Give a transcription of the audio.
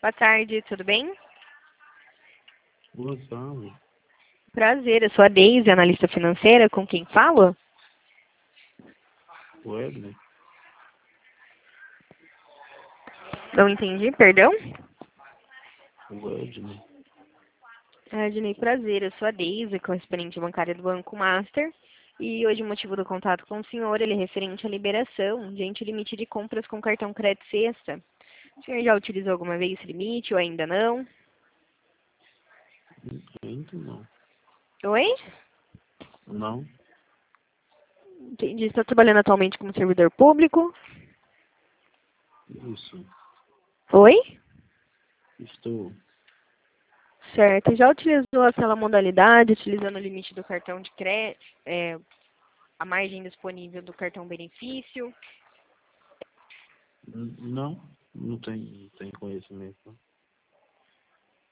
Boa tarde, tudo bem? Boa tarde. Prazer, eu sou a Deise, analista financeira, com quem falo? Wesley. Não entendi, perdão? Wesley. Ednei, prazer, eu sou a Deise, correspondente bancária do Banco Master. E hoje o motivo do contato com o senhor, ele é referente à liberação de limite de compras com cartão crédito sexta. O senhor já utilizou alguma vez esse limite ou ainda não? Ainda não. Oi? Não? Entendi, está trabalhando atualmente como servidor público? Isso. Oi? Estou. Certo, já utilizou aquela modalidade, utilizando o limite do cartão de crédito, a margem disponível do cartão benefício? Não? Não tenho conhecimento.